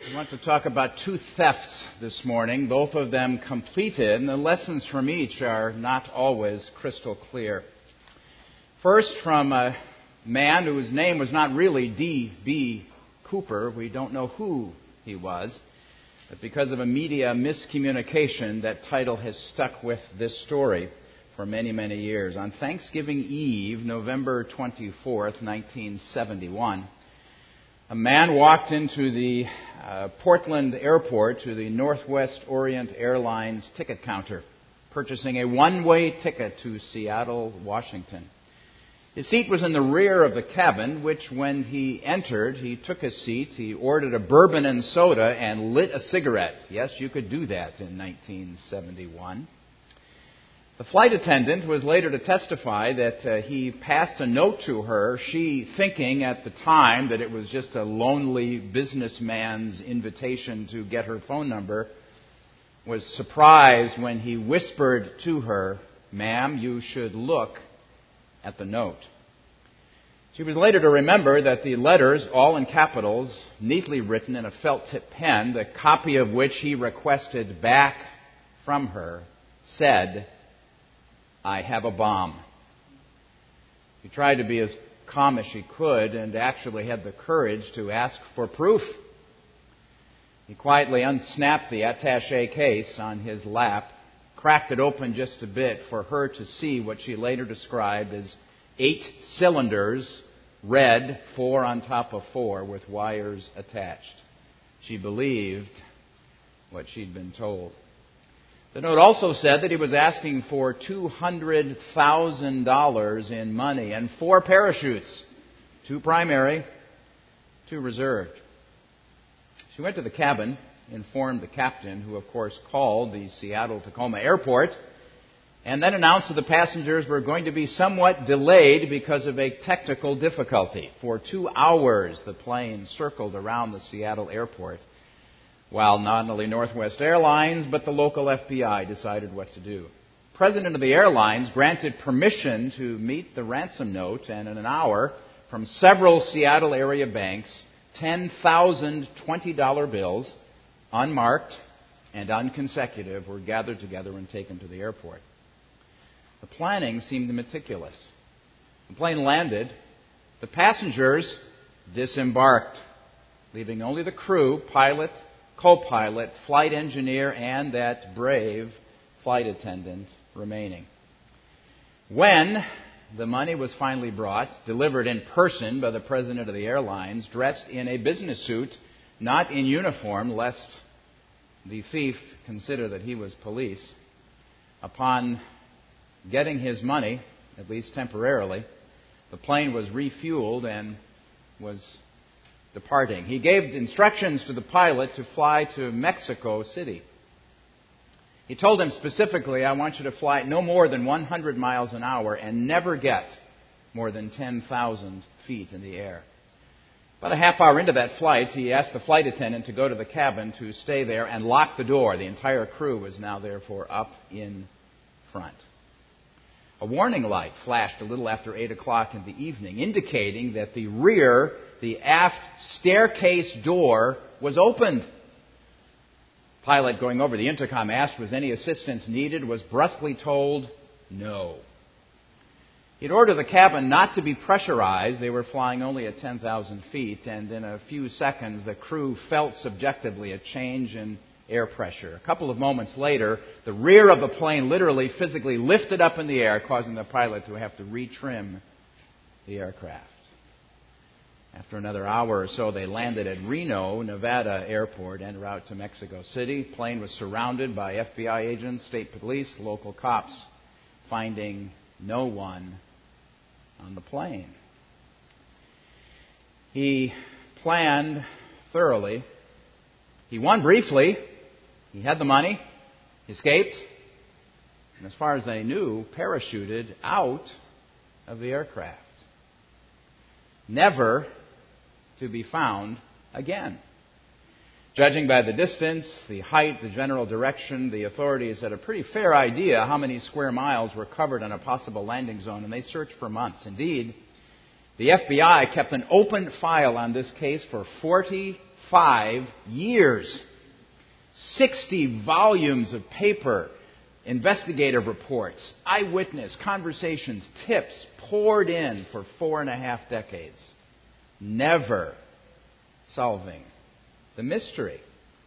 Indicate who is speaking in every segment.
Speaker 1: I want to talk about two thefts this morning, both of them completed, and the lessons from each are not always crystal clear. First, from a man whose name was not really D.B. Cooper. We don't know who he was, but because of a media miscommunication, that title has stuck with this story for many, many years. On Thanksgiving Eve, November 24th, 1971, a man walked into the Portland airport to the Northwest Orient Airlines ticket counter, purchasing a one-way ticket to Seattle, Washington. His seat was in the rear of the cabin, which when he entered, he took his seat, he ordered a bourbon and soda, and lit a cigarette. Yes, you could do that in 1971. The flight attendant was later to testify that he passed a note to her, she thinking at the time that it was just a lonely businessman's invitation to get her phone number, was surprised when he whispered to her, "Ma'am, you should look at the note." She was later to remember that the letters, all in capitals, neatly written in a felt-tip pen, the copy of which he requested back from her, said, "I have a bomb." She tried to be as calm as she could and actually had the courage to ask for proof. He quietly unsnapped the attaché case on his lap, cracked it open just a bit for her to see what she later described as 8 cylinders, red, 4 on top of 4, with wires attached. She believed what she'd been told. The note also said that he was asking for $200,000 in money and 4 parachutes, 2 primary, 2 reserved. She went to the cabin, informed the captain, who of course called the Seattle-Tacoma airport, and then announced that the passengers were going to be somewhat delayed because of a technical difficulty. For 2 hours, the plane circled around the Seattle airport, while not only Northwest Airlines, but the local FBI decided what to do. The president of the airlines granted permission to meet the ransom note, and in an hour, from several Seattle area banks, 10,000 $20 bills, unmarked and unconsecutive, were gathered together and taken to the airport. The planning seemed meticulous. The plane landed. The passengers disembarked, leaving only the crew, pilot, co-pilot, flight engineer, and that brave flight attendant remaining. When the money was finally brought, delivered in person by the president of the airlines, dressed in a business suit, not in uniform, lest the thief consider that he was police, upon getting his money, at least temporarily, the plane was refueled and was departing. He gave instructions to the pilot to fly to Mexico City. He told him specifically, "I want you to fly no more than 100 miles an hour and never get more than 10,000 feet in the air." About a half hour into that flight, he asked the flight attendant to go to the cabin to stay there and lock the door. The entire crew was now therefore up in front. A warning light flashed a little after 8 o'clock in the evening, indicating that the aft staircase door was opened. Pilot, going over the intercom, asked was any assistance needed, was brusquely told no. He'd ordered the cabin not to be pressurized. They were flying only at 10,000 feet, and in a few seconds the crew felt subjectively a change in air pressure. A couple of moments later, the rear of the plane literally physically lifted up in the air, causing the pilot to have to retrim the aircraft. After another hour or so, they landed at Reno, Nevada airport en route to Mexico City. The plane was surrounded by FBI agents, state police, local cops, finding no one on the plane. He planned thoroughly. He won briefly. He had the money, escaped, and as far as they knew, parachuted out of the aircraft, never to be found again. Judging by the distance, the height, the general direction, the authorities had a pretty fair idea how many square miles were covered on a possible landing zone, and they searched for months. Indeed, the FBI kept an open file on this case for 40 5 years. 60 volumes of paper, investigative reports, eyewitness conversations, tips poured in for 4.5 decades. Never solving the mystery.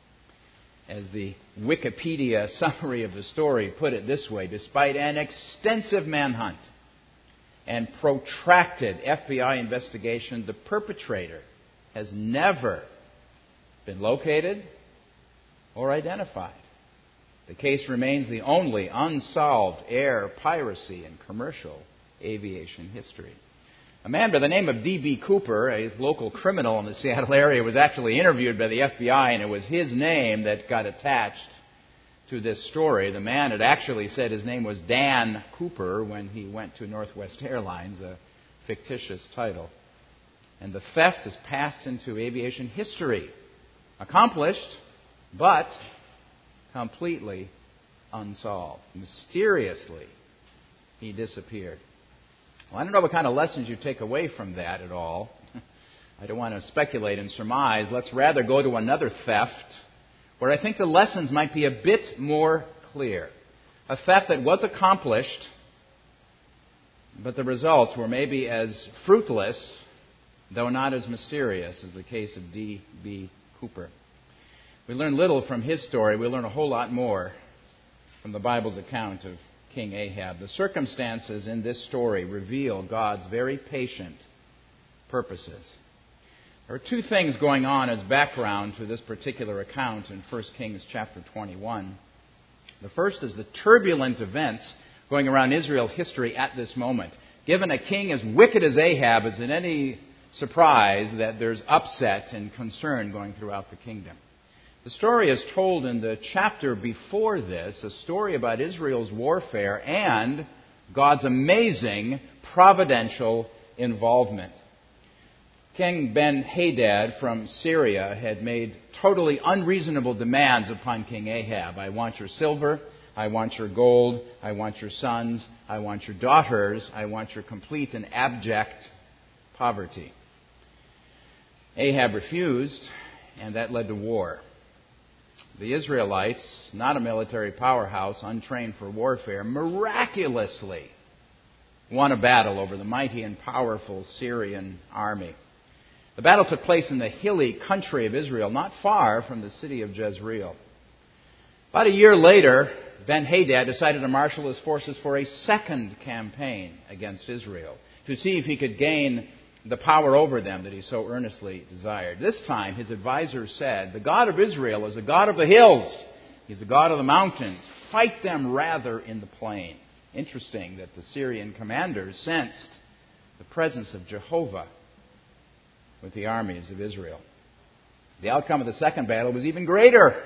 Speaker 1: As the Wikipedia summary of the story put it this way, despite an extensive manhunt and protracted FBI investigation, the perpetrator has never been located or identified. The case remains the only unsolved air piracy in commercial aviation history. A man by the name of D.B. Cooper, a local criminal in the Seattle area, was actually interviewed by the FBI, and it was his name that got attached to this story. The man had actually said his name was Dan Cooper when he went to Northwest Airlines, a fictitious title. And the theft has passed into aviation history. Accomplished, but completely unsolved. Mysteriously, he disappeared. Well, I don't know what kind of lessons you take away from that at all. I don't want to speculate and surmise. Let's rather go to another theft where I think the lessons might be a bit more clear. A theft that was accomplished, but the results were maybe as fruitless, though not as mysterious, as the case of D.B. Cooper. We learn little from his story. We learn a whole lot more from the Bible's account of King Ahab. The circumstances in this story reveal God's very patient purposes. There are two things going on as background to this particular account in 1 Kings chapter 21. The first is the turbulent events going around Israel history at this moment. Given a king as wicked as Ahab, is it any surprise that there's upset and concern going throughout the kingdom? The story is told in the chapter before this, a story about Israel's warfare and God's amazing providential involvement. King Ben-Hadad from Syria had made totally unreasonable demands upon King Ahab. I want your silver, I want your gold, I want your sons, I want your daughters, I want your complete and abject poverty. Ahab refused, and that led to war. The Israelites, not a military powerhouse, untrained for warfare, miraculously won a battle over the mighty and powerful Syrian army. The battle took place in the hilly country of Israel, not far from the city of Jezreel. About a year later, Ben-Hadad decided to marshal his forces for a second campaign against Israel to see if he could gain the power over them that he so earnestly desired. This time, his advisors said, the God of Israel is a God of the hills. He's a God of the mountains. Fight them rather in the plain. Interesting that the Syrian commanders sensed the presence of Jehovah with the armies of Israel. The outcome of the second battle was even greater.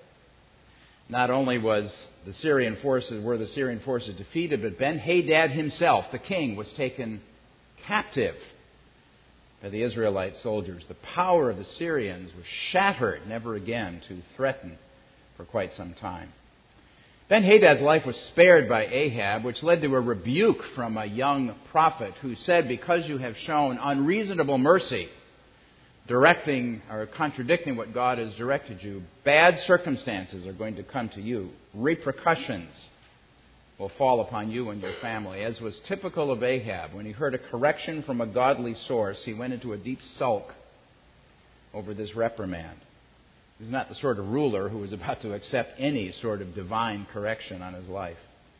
Speaker 1: Not only were the Syrian forces defeated, but Ben-Hadad himself, the king, was taken captive by the Israelite soldiers. The power of the Syrians was shattered, never again to threaten for quite some time. Ben-Hadad's life was spared by Ahab, which led to a rebuke from a young prophet who said, because you have shown unreasonable mercy, directing or contradicting what God has directed you, bad circumstances are going to come to you. Repercussions will fall upon you and your family. As was typical of Ahab, when he heard a correction from a godly source, he went into a deep sulk over this reprimand. He was not the sort of ruler who was about to accept any sort of divine correction on his life.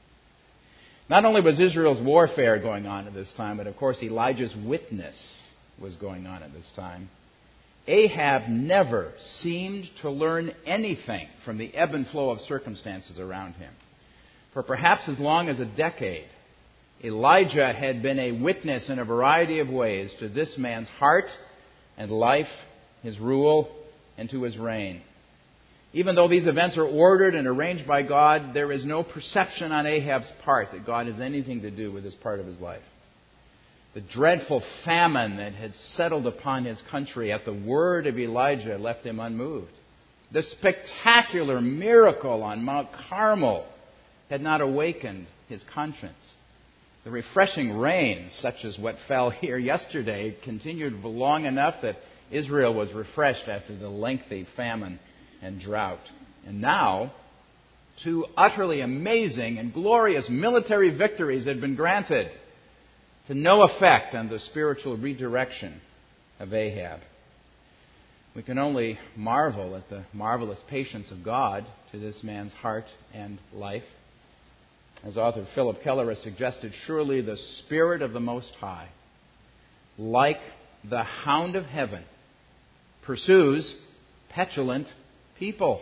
Speaker 1: Not only was Israel's warfare going on at this time, but of course Elijah's witness was going on at this time. Ahab never seemed to learn anything from the ebb and flow of circumstances around him. For perhaps as long as a decade, Elijah had been a witness in a variety of ways to this man's heart and life, his rule, and to his reign. Even though these events are ordered and arranged by God, there is no perception on Ahab's part that God has anything to do with this part of his life. The dreadful famine that had settled upon his country at the word of Elijah left him unmoved. The spectacular miracle on Mount Carmel had not awakened his conscience. The refreshing rains, such as what fell here yesterday, continued long enough that Israel was refreshed after the lengthy famine and drought. And now, two utterly amazing and glorious military victories had been granted, to no effect on the spiritual redirection of Ahab. We can only marvel at the marvelous patience of God to this man's heart and life. As author Philip Keller has suggested, surely the Spirit of the Most High, like the hound of heaven, pursues petulant people,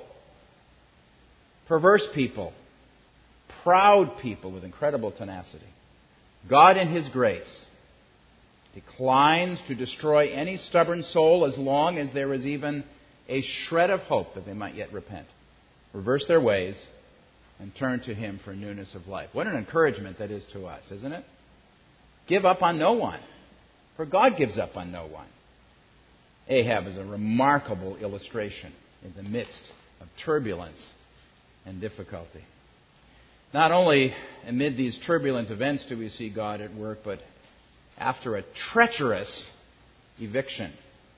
Speaker 1: perverse people, proud people with incredible tenacity. God in His grace declines to destroy any stubborn soul as long as there is even a shred of hope that they might yet repent, reverse their ways, and turn to Him for newness of life. What an encouragement that is to us, isn't it? Give up on no one, for God gives up on no one. Ahab is a remarkable illustration in the midst of turbulence and difficulty. Not only amid these turbulent events do we see God at work, but after a treacherous eviction.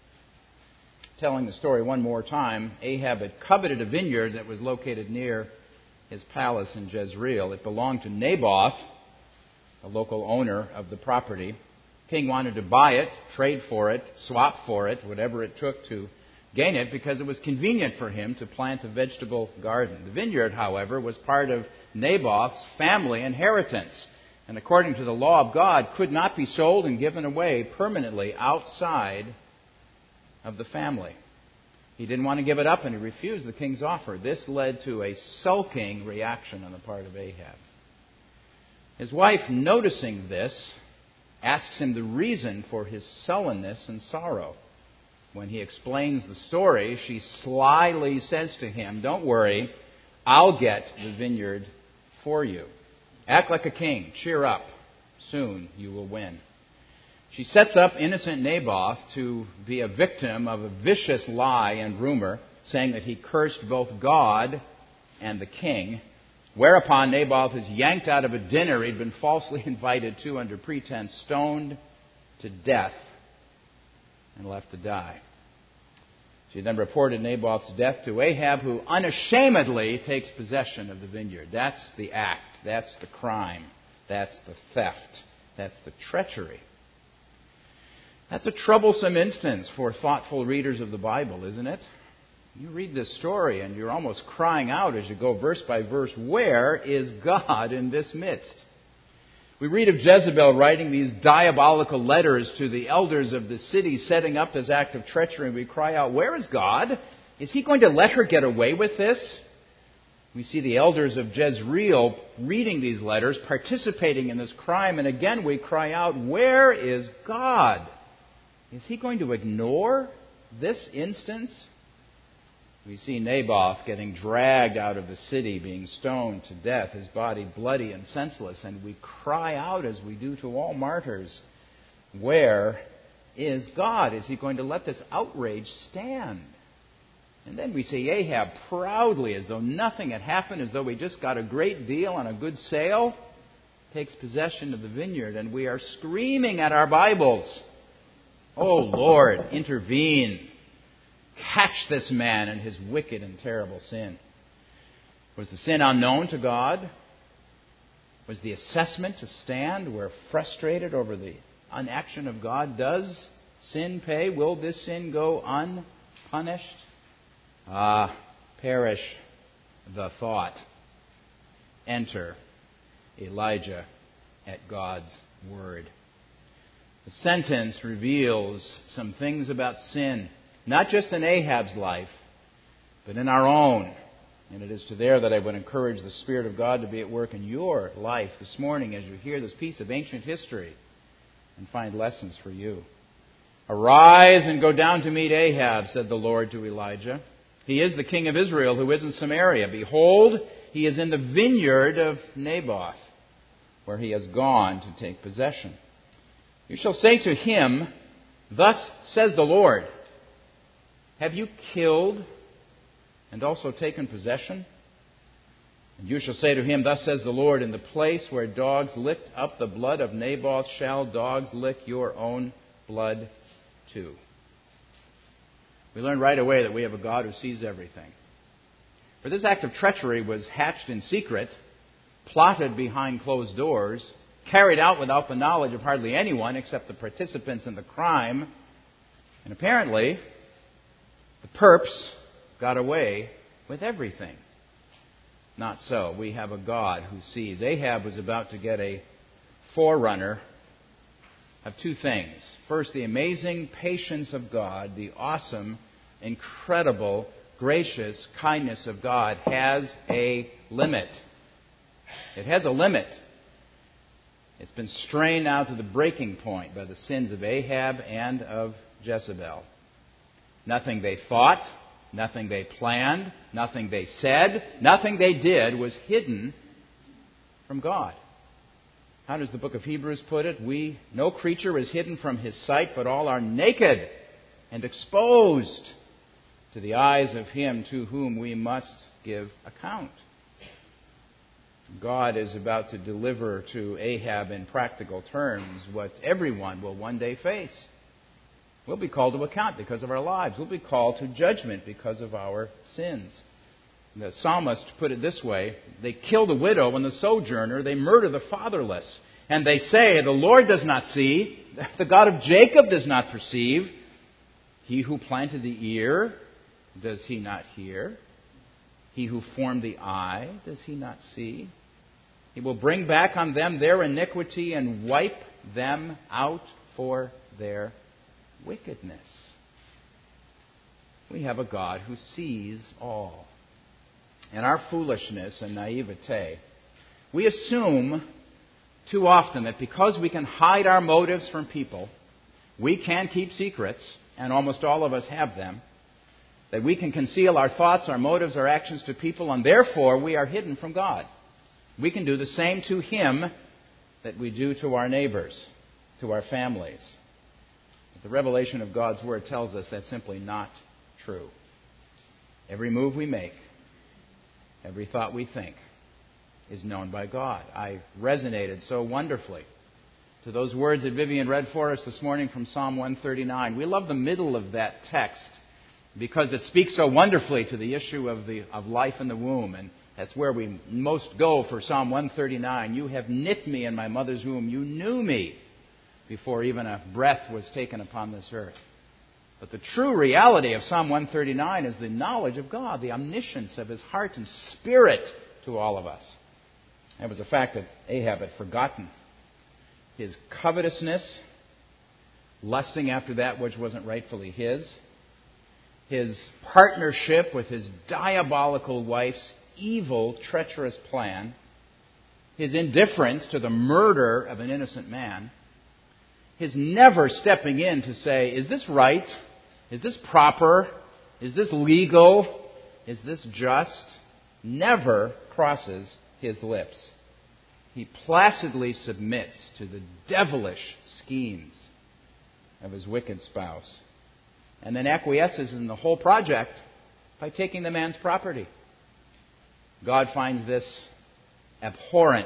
Speaker 1: Telling the story one more time, Ahab had coveted a vineyard that was located near his palace in Jezreel. It belonged to Naboth, a local owner of the property. The king wanted to buy it, trade for it, swap for it, whatever it took to gain it, because it was convenient for him to plant a vegetable garden. The vineyard, however, was part of Naboth's family inheritance, and according to the law of God, could not be sold and given away permanently outside of the family. He didn't want to give it up, and he refused the king's offer. This led to a sulking reaction on the part of Ahab. His wife, noticing this, asks him the reason for his sullenness and sorrow. When he explains the story, she slyly says to him, "Don't worry, I'll get the vineyard for you. Act like a king. Cheer up. Soon you will win." She sets up innocent Naboth to be a victim of a vicious lie and rumor, saying that he cursed both God and the king, whereupon Naboth is yanked out of a dinner he'd been falsely invited to under pretense, stoned to death, and left to die. She then reported Naboth's death to Ahab, who unashamedly takes possession of the vineyard. That's the act. That's the crime. That's the theft. That's the treachery. That's a troublesome instance for thoughtful readers of the Bible, isn't it? You read this story and you're almost crying out as you go verse by verse, where is God in this midst? We read of Jezebel writing these diabolical letters to the elders of the city, setting up this act of treachery, and we cry out, where is God? Is He going to let her get away with this? We see the elders of Jezreel reading these letters, participating in this crime, and again we cry out, where is God? Is He going to ignore this instance? We see Naboth getting dragged out of the city, being stoned to death, his body bloody and senseless, and we cry out, as we do to all martyrs, where is God? Is He going to let this outrage stand? And then we see Ahab proudly, as though nothing had happened, as though he just got a great deal on a good sale, takes possession of the vineyard, and we are screaming at our Bibles, "Oh Lord, intervene. Catch this man in his wicked and terrible sin." Was the sin unknown to God? Was the assessment to stand? We're frustrated over the inaction of God. Does sin pay? Will this sin go unpunished? Perish the thought. Enter Elijah at God's word. The sentence reveals some things about sin, not just in Ahab's life, but in our own. And it is to there that I would encourage the Spirit of God to be at work in your life this morning as you hear this piece of ancient history and find lessons for you. "Arise and go down to meet Ahab," said the Lord to Elijah. "He is the king of Israel who is in Samaria. Behold, he is in the vineyard of Naboth, where he has gone to take possession. You shall say to him, Thus says the Lord, have you killed and also taken possession? And you shall say to him, Thus says the Lord, in the place where dogs licked up the blood of Naboth shall dogs lick your own blood too." We learn right away that we have a God who sees everything. For this act of treachery was hatched in secret, plotted behind closed doors, carried out without the knowledge of hardly anyone except the participants in the crime. And apparently, the perps got away with everything. Not so. We have a God who sees. Ahab was about to get a forerunner of two things. First, the amazing patience of God, the awesome, incredible, gracious kindness of God has a limit. It has a limit. It's been strained out to the breaking point by the sins of Ahab and of Jezebel. Nothing they thought, nothing they planned, nothing they said, nothing they did was hidden from God. How does the book of Hebrews put it? No creature is hidden from His sight, but all are naked and exposed to the eyes of Him to whom we must give account. God is about to deliver to Ahab in practical terms what everyone will one day face. We'll be called to account because of our lives. We'll be called to judgment because of our sins. The psalmist put it this way: they kill the widow and the sojourner, they murder the fatherless. And they say, the Lord does not see, the God of Jacob does not perceive. He who planted the ear, does He not hear? He who formed the eye, does He not see? He will bring back on them their iniquity and wipe them out for their wickedness. We have a God who sees all. In our foolishness and naivete, we assume too often that because we can hide our motives from people, we can keep secrets, and almost all of us have them, that we can conceal our thoughts, our motives, our actions to people, and therefore we are hidden from God. We can do the same to Him that we do to our neighbors, to our families. But the revelation of God's Word tells us that's simply not true. Every move we make, every thought we think, is known by God. I resonated so wonderfully to those words that Vivian read for us this morning from Psalm 139. We love the middle of that text because it speaks so wonderfully to the issue of life in the womb. And that's where we most go for Psalm 139. You have knit me in my mother's womb. You knew me before even a breath was taken upon this earth. But the true reality of Psalm 139 is the knowledge of God, the omniscience of His heart and spirit to all of us. It was the fact that Ahab had forgotten his covetousness, lusting after that which wasn't rightfully his partnership with his diabolical wife's evil, treacherous plan, his indifference to the murder of an innocent man, his never stepping in to say, is this right? Is this proper? Is this legal? Is this just? Never crosses his lips. He placidly submits to the devilish schemes of his wicked spouse, and then acquiesces in the whole project by taking the man's property. God finds this abhorrent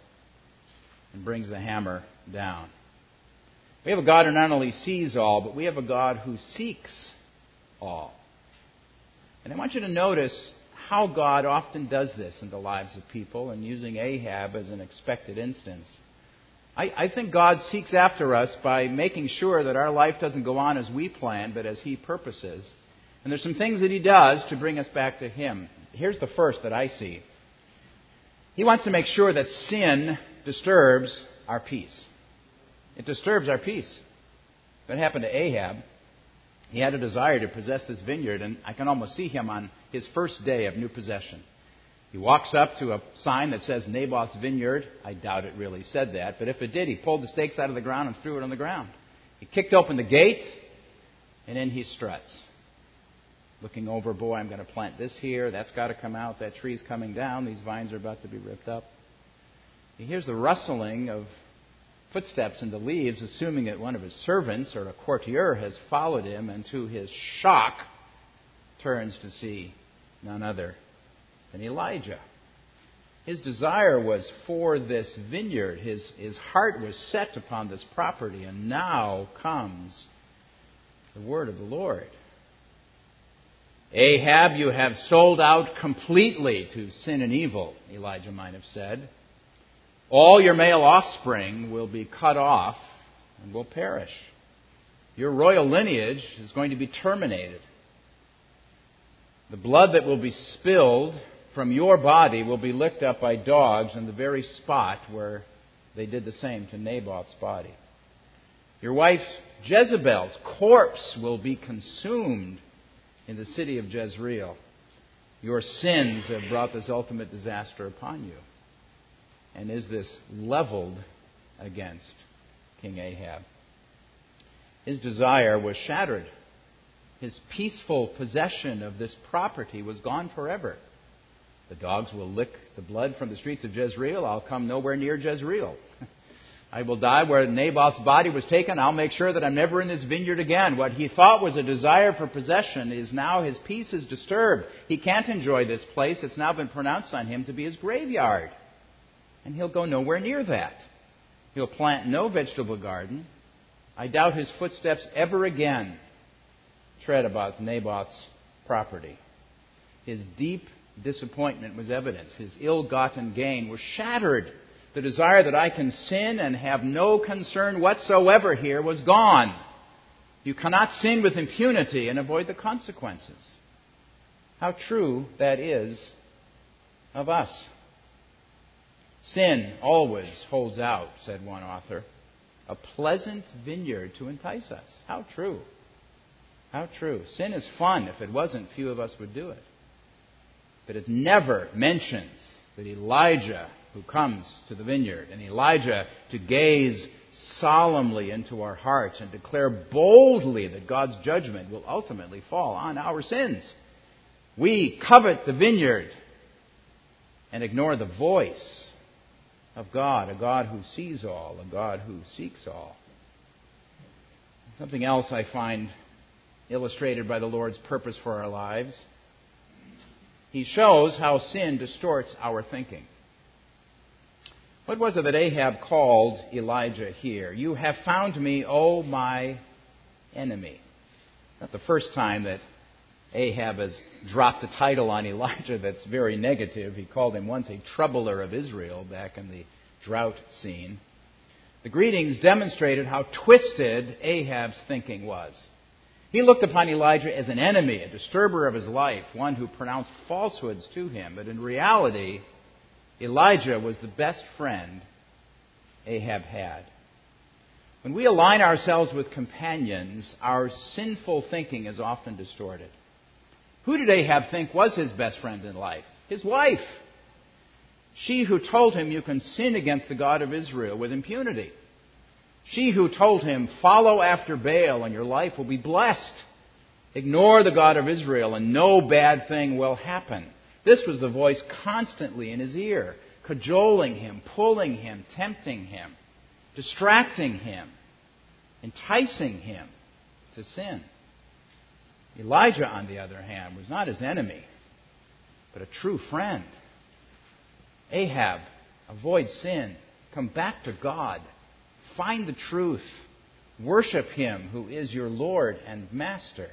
Speaker 1: and brings the hammer down. We have a God who not only sees all, but we have a God who seeks all. And I want you to notice how God often does this in the lives of people, and using Ahab as an expected instance. I think God seeks after us by making sure that our life doesn't go on as we plan, but as He purposes. And there's some things that He does to bring us back to Him. Here's the first that I see. He wants to make sure that sin disturbs our peace. It disturbs our peace. That happened to Ahab. He had a desire to possess this vineyard, and I can almost see him on his first day of new possession. He walks up to a sign that says Naboth's vineyard. I doubt it really said that, but if it did, he pulled the stakes out of the ground and threw it on the ground. He kicked open the gate, and in he struts. Looking over, boy, I'm going to plant this here. That's got to come out. That tree's coming down. These vines are about to be ripped up. He hears the rustling of footsteps in the leaves, assuming that one of his servants or a courtier has followed him, and to his shock turns to see none other than Elijah. His desire was for this vineyard. His heart was set upon this property, and now comes the word of the Lord. Ahab, you have sold out completely to sin and evil, Elijah might have said. All your male offspring will be cut off and will perish. Your royal lineage is going to be terminated. The blood that will be spilled from your body will be licked up by dogs in the very spot where they did the same to Naboth's body. Your wife Jezebel's corpse will be consumed in the city of Jezreel. Your sins have brought this ultimate disaster upon you. And is this leveled against King Ahab? His desire was shattered. His peaceful possession of this property was gone forever. The dogs will lick the blood from the streets of Jezreel. I'll come nowhere near Jezreel. I will die where Naboth's body was taken. I'll make sure that I'm never in this vineyard again. What he thought was a desire for possession is now his peace is disturbed. He can't enjoy this place. It's now been pronounced on him to be his graveyard. And he'll go nowhere near that. He'll plant no vegetable garden. I doubt his footsteps ever again tread about Naboth's property. His deep disappointment was evidence. His ill-gotten gain was shattered. The desire that I can sin and have no concern whatsoever here was gone. You cannot sin with impunity and avoid the consequences. How true that is of us. Sin always holds out, said one author, a pleasant vineyard to entice us. How true. How true. Sin is fun. If it wasn't, few of us would do it. But it never mentions that Elijah, who comes to the vineyard, and Elijah to gaze solemnly into our hearts and declare boldly that God's judgment will ultimately fall on our sins. We covet the vineyard and ignore the voice of God, a God who sees all, a God who seeks all. Something else I find illustrated by the Lord's purpose for our lives. He shows how sin distorts our thinking. What was it that Ahab called Elijah here? You have found me, O my enemy. Not the first time that Ahab has dropped a title on Elijah that's very negative. He called him once a troubler of Israel back in the drought scene. The greetings demonstrated how twisted Ahab's thinking was. He looked upon Elijah as an enemy, a disturber of his life, one who pronounced falsehoods to him. But in reality, Elijah was the best friend Ahab had. When we align ourselves with companions, our sinful thinking is often distorted. Who did Ahab think was his best friend in life? His wife. She who told him you can sin against the God of Israel with impunity. She who told him, follow after Baal and your life will be blessed. Ignore the God of Israel and no bad thing will happen. This was the voice constantly in his ear, cajoling him, pulling him, tempting him, distracting him, enticing him to sin. Elijah, on the other hand, was not his enemy, but a true friend. Ahab, avoid sin. Come back to God. Find the truth. Worship Him who is your Lord and Master.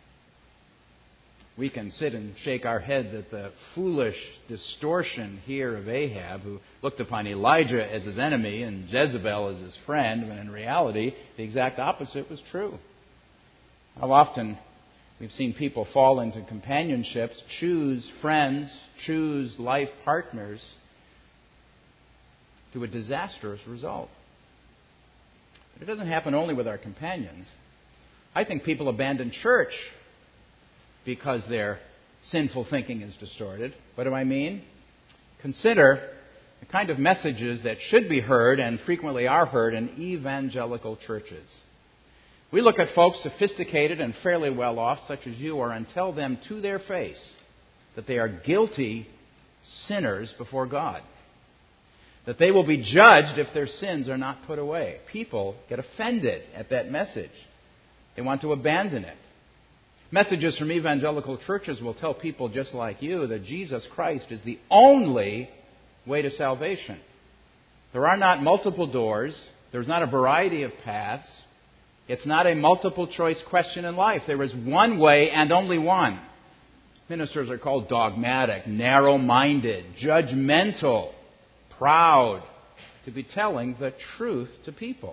Speaker 1: We can sit and shake our heads at the foolish distortion here of Ahab, who looked upon Elijah as his enemy and Jezebel as his friend, when in reality the exact opposite was true. How often we've seen people fall into companionships, choose friends, choose life partners to a disastrous result. But it doesn't happen only with our companions. I think people abandon church because their sinful thinking is distorted. What do I mean? Consider the kind of messages that should be heard and frequently are heard in evangelical churches. We look at folks sophisticated and fairly well off, such as you are, and tell them to their face that they are guilty sinners before God, that they will be judged if their sins are not put away. People get offended at that message. They want to abandon it. Messages from evangelical churches will tell people just like you that Jesus Christ is the only way to salvation. There are not multiple doors. There's not a variety of paths. It's not a multiple choice question in life. There is one way and only one. Ministers are called dogmatic, narrow-minded, judgmental, proud, to be telling the truth to people.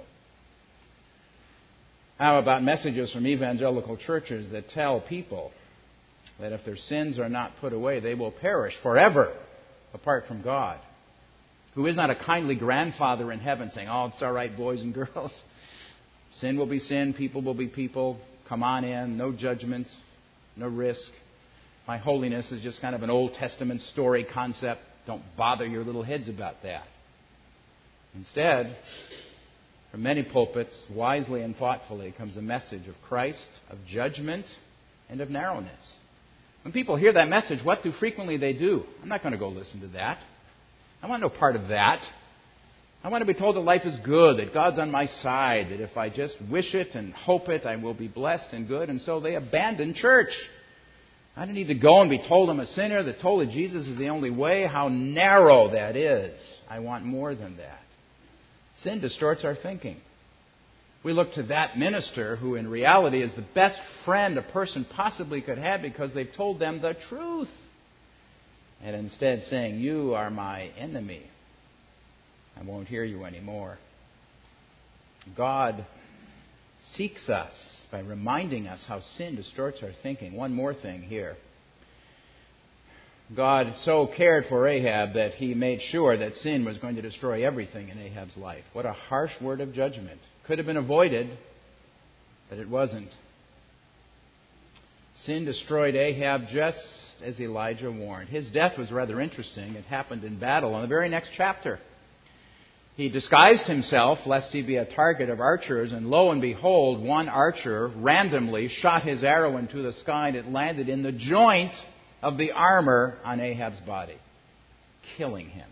Speaker 1: How about messages from evangelical churches that tell people that if their sins are not put away, they will perish forever apart from God? Who is not a kindly grandfather in heaven saying, "Oh, it's all right, boys and girls. Sin will be sin, people will be people. Come on in, no judgment, no risk. My holiness is just kind of an Old Testament story concept. Don't bother your little heads about that." Instead, from many pulpits, wisely and thoughtfully, comes a message of Christ, of judgment, and of narrowness. When people hear that message, what do frequently they do? I'm not going to go listen to that. I want no part of that. I want to be told that life is good, that God's on my side, that if I just wish it and hope it, I will be blessed and good. And so they abandon church. I don't need to go and be told I'm a sinner, that told that Jesus is the only way. How narrow that is. I want more than that. Sin distorts our thinking. We look to that minister who in reality is the best friend a person possibly could have because they've told them the truth. And instead saying, "You are my enemy. I won't hear you anymore." God seeks us by reminding us how sin distorts our thinking. One more thing here. God so cared for Ahab that he made sure that sin was going to destroy everything in Ahab's life. What a harsh word of judgment. Could have been avoided, but it wasn't. Sin destroyed Ahab just as Elijah warned. His death was rather interesting. It happened in battle in the very next chapter. He disguised himself lest he be a target of archers, and lo and behold, one archer randomly shot his arrow into the sky, and it landed in the joint of the armor on Ahab's body, killing him.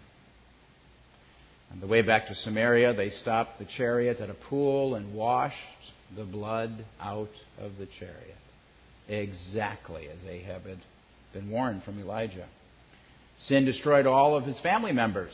Speaker 1: On the way back to Samaria, they stopped the chariot at a pool and washed the blood out of the chariot, exactly as Ahab had been warned from Elijah. Sin destroyed all of his family members.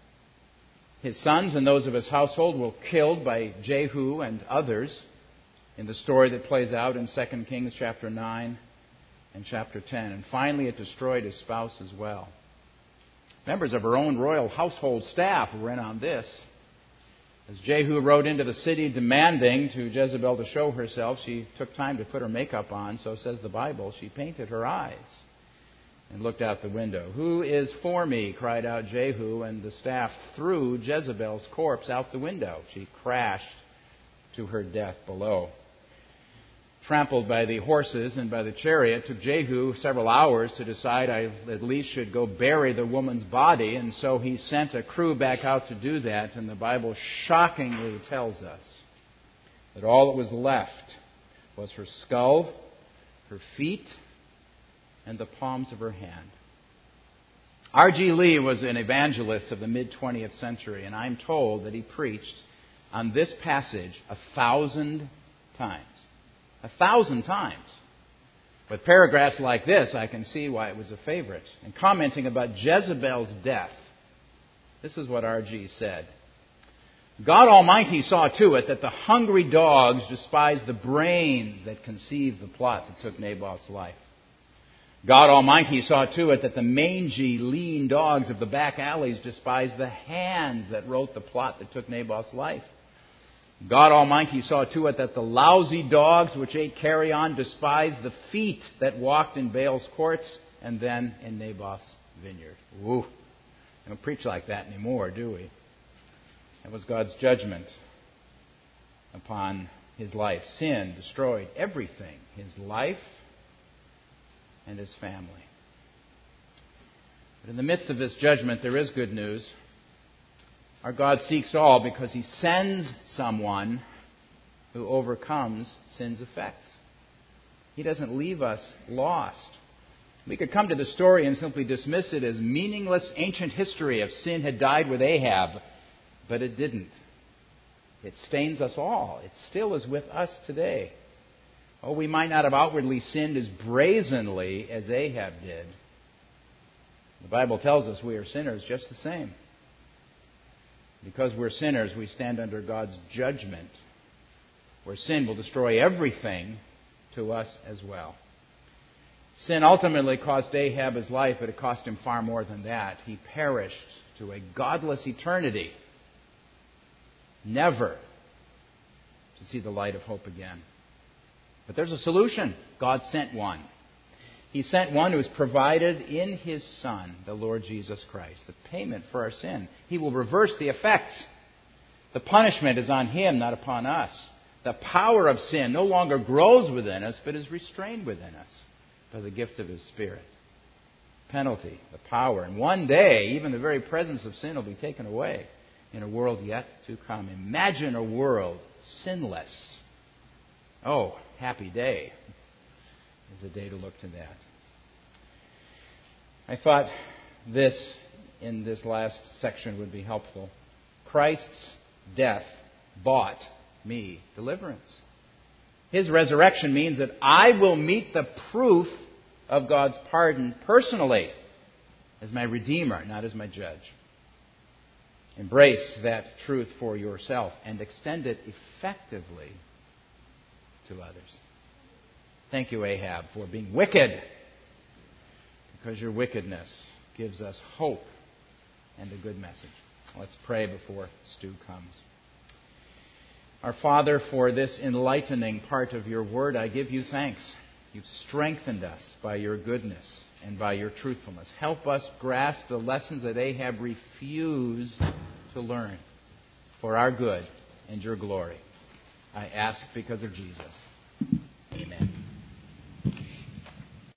Speaker 1: His sons and those of his household were killed by Jehu and others in the story that plays out in 2 Kings chapter 9 and chapter 10. And finally, it destroyed his spouse as well. Members of her own royal household staff were in on this. As Jehu rode into the city demanding to Jezebel to show herself, she took time to put her makeup on, so says the Bible. She painted her eyes and looked out the window. "Who is for me?" cried out Jehu, and the staff threw Jezebel's corpse out the window. She crashed to her death below. Trampled by the horses and by the chariot, it took Jehu several hours to decide I at least should go bury the woman's body, and so he sent a crew back out to do that, and the Bible shockingly tells us that all that was left was her skull, her feet, and the palms of her hand. R.G. Lee was an evangelist of the mid-20th century, and I'm told that he preached on this passage 1,000 times. 1,000 times. With paragraphs like this, I can see why it was a favorite. And commenting about Jezebel's death, this is what R.G. said. "God Almighty saw to it that the hungry dogs despised the brains that conceived the plot that took Naboth's life. God Almighty saw to it that the mangy, lean dogs of the back alleys despised the hands that wrote the plot that took Naboth's life. God Almighty saw to it that the lousy dogs which ate carrion despised the feet that walked in Baal's courts and then in Naboth's vineyard." Woo. We don't preach like that anymore, do we? That was God's judgment upon his life. Sin destroyed everything, his life and his family. But in the midst of this judgment, there is good news. Our God seeks all because he sends someone who overcomes sin's effects. He doesn't leave us lost. We could come to the story and simply dismiss it as meaningless ancient history if sin had died with Ahab, but it didn't. It stains us all. It still is with us today. Oh, we might not have outwardly sinned as brazenly as Ahab did. The Bible tells us we are sinners just the same. Because we're sinners, we stand under God's judgment, where sin will destroy everything to us as well. Sin ultimately cost Ahab his life, but it cost him far more than that. He perished to a godless eternity, never to see the light of hope again. But there's a solution. God sent one. He sent one who is provided in His Son, the Lord Jesus Christ, the payment for our sin. He will reverse the effects. The punishment is on Him, not upon us. The power of sin no longer grows within us, but is restrained within us by the gift of His Spirit. Penalty, the power. And one day, even the very presence of sin will be taken away in a world yet to come. Imagine a world sinless. Oh, happy day. There's a day to look to that. I thought this, in this last section, would be helpful. Christ's death bought me deliverance. His resurrection means that I will meet the proof of God's pardon personally as my Redeemer, not as my judge. Embrace that truth for yourself and extend it effectively to others. Thank you, Ahab, for being wicked, because your wickedness gives us hope and a good message. Let's pray before Stu comes. Our Father, for this enlightening part of your word, I give you thanks. You've strengthened us by your goodness and by your truthfulness. Help us grasp the lessons that Ahab refused to learn for our good and your glory. I ask because of Jesus.